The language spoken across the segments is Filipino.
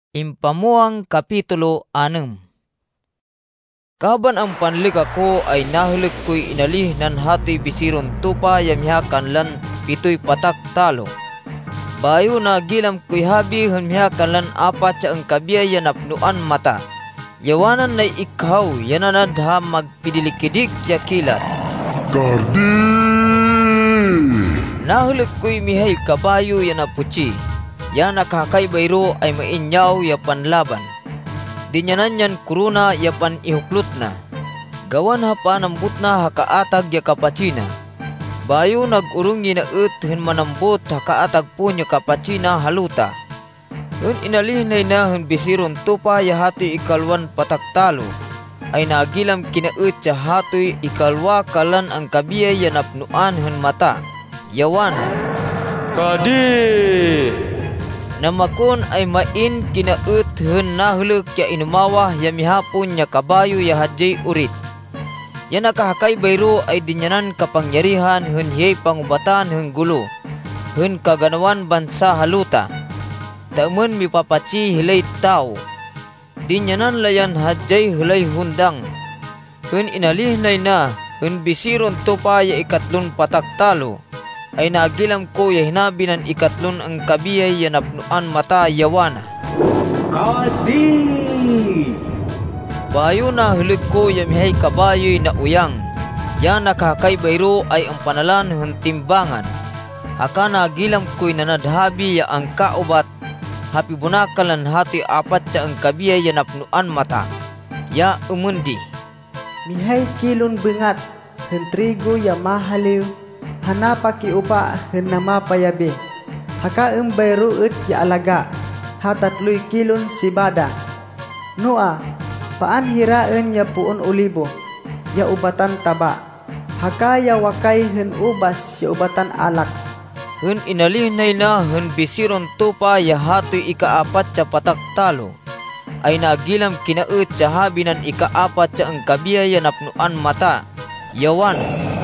Impamuang Kapitulo 6. Kaban ang panlik ako ay nahulig ko'y inalih nan hato'y bisiron tupa yamya kanlan pitoy patak talo. Bayo na gilam ko'y habi hamya kanlan apat sa ang kabiyay yanapnuan mata. Yawanan na ikaw yananad ha magpidilikidik ya kilat. Kardi! Nahulig ko'y mihay kabayo yanapuchi. Ya nakakay bayro ay mainyaw ya panlaban. Dinyanan yan kuruna ya pan ihuklot na. Gawan ha panambut na hakaatag ya kapachina. Bayo nagurungi na hen manambot hakaatag po niya kapachina haluta. Hun inalihnay na hun bisiron tupa ya hato'y ikalwan pataktalo. Ay nagilam kinaut ya hato'y ikalwa kalan ang kabiyay ya napnuan hun mata. Yawan. Kadi! Namakon ay main kinaut hun nahulog ya inumawah ya mihapon ya kabayo ya hadjay urit. Ya nakahakay bayro ay dinyanan kapangyarihan hun hiyay pangubatan hun gulo. Hun kaganawan bansa haluta. Taman mipapachi hilay tao. Dinyanan layan hadjay hulay hundang. Hun inalihnay na hun bisiron tupa ya ikatlon pataktalo. Ay nagilam ko ya hinabi ng ikatlon ang kabiyay ya napnuan mata yawana. Kadi! Bayo na hulig ko ya mihay kabayoy na uyang. Ya nakakay bayro ay ang panalan ng timbangan. Haka nagilam ko'y nanadhabi ya ang kaubat. Hapi bunakalan hato'y apat sa ang kabiyay ya napnuan mata. Ya umundi. Mihay kilon bengat, hen trigo ya mahaliw. Hanapaki upa hen namapayabi. Haka bayro ut ya alaga. Hatatluy kilon sibada. Noa, paan hiraen ya puon ulibo. Ya ubatan taba. Haka ya wakay hen ubas ya ubatan alak. Hun inalihnay na hun bisiron tupa ya hato'y ikaapat sa pataktalo. Ay nagilam kinaut sa habi ng ikaapat sa ang kabiyay ya napnuan mata. Yawan.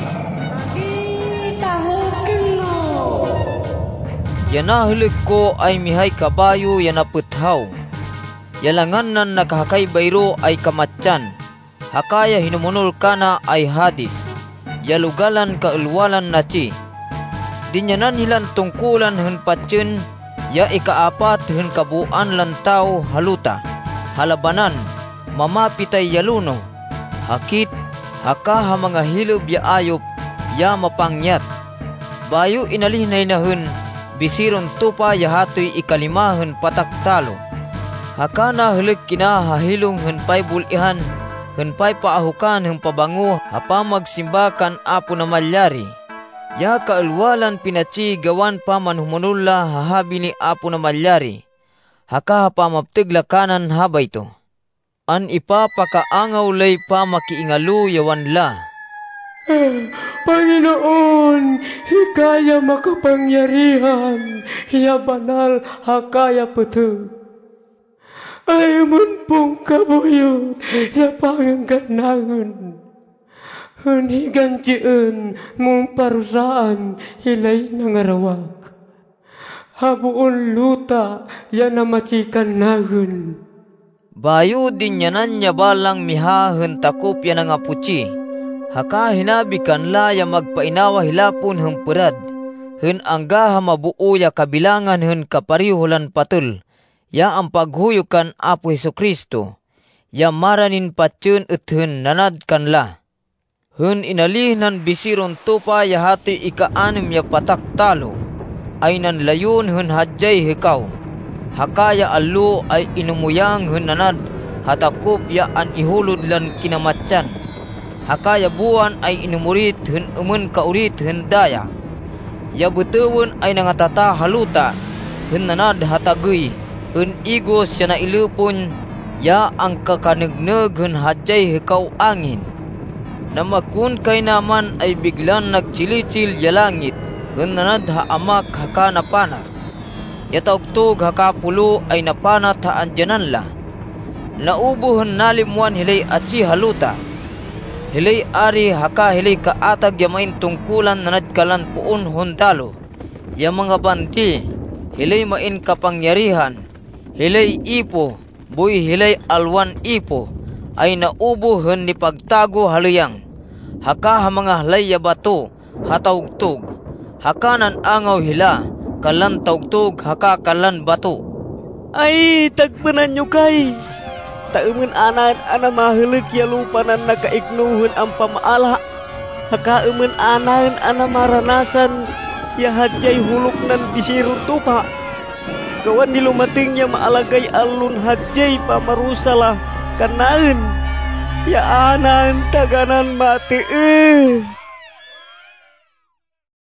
Ya nahulig ko ay mihay kabayo ya naputhaw. Yalangan nan nakahakay bayro ay kamatyan. Hakaya hinumunol ka na ay hadis. Yalugalan kaulwalan na chi. Dinyanan hilan tungkulan hun patyen. Ya ikaapat hun kabuan lan tao haluta. Halabanan, mamapitay yaluno. Hakit, haka ha mga hilob ya ayop. Ya mapangyat. Bayo inalihnay na hun. Bisiron tupa ya hato'y ikalimahon pataktalo. Haka na hulig kinahahilong hun pay bulihan, hun pay paahukan hun pabango hapa magsimbakan apo na malyari. Ya kaulwalan pinachi gawan pa manhumunulla hahabi ni apo na malyari. Haka hapa maptigla kanan habay to. An ipapakaangaw lay pa makiingalu yawan la. Panginoon, hikaya makapangyarihan, ya banal hakaya puto. Ay munpong kabuyot, ya pangangganangan. Hunigan tiyan mong parusaan, hilay nangarawak. Habuon luta, ya namachikan nagun. Bayo din yanan niya balang mihahon takop yan ang apuchi. Haka hinabi kanla ya magpainawa hilapon hong purad. Hun anggaha mabuo ya kabilangan hun kaparihulan patul. Ya ang paghuyukan apo Hesukristo. Ya maranin patyon ut hun nanad kanla. Hun inalih nan bisiron tupa ya hati ikaanim ya pataktalo. Ay nan layon hun hadjay hikaw. Haka ya alu ay inumuyang hun nanad. Hatakop ya an ihulod lan kinamatyan. Haka ya buwan ay inumurit hun umun kaurit hun daya. Ya betewon ay nangatata haluta hun nanad hatagoy. Hun igos ya nailupon ya ang kakanigneg hun hadjay hikaw angin. Namakun kay naman ay biglan nagchilichil ya langit. Hun nanad haamak haka napanat. Ya taugtog haka pulo ay napanat haandyanan la. Naubo hun nalimwan hilay achi haluta. Hilay ari haka hilay kaatag ya main tungkulan na nadkalan puon hondalo. Ya mga bandi, hilay main kapangyarihan. hilay ipo, buy hilay alwan ipo, ay naubo hen ni pagtago haluyang. Haka mga halay ya bato, hataugtog, haka nan angaw hila, kalan taugtog, haka kalan bato. Ay, tagpanan nyo kay. Tauman anan ana mahilig ya lupanan nakaignuhun ang pamaala. Haka uman anan ana maranasan ya hadjay huluk nan bisirun tupa. Kawan ni lumating ya maalagay alun hadjay pamarusalah kanaen. Ya anan taganan mati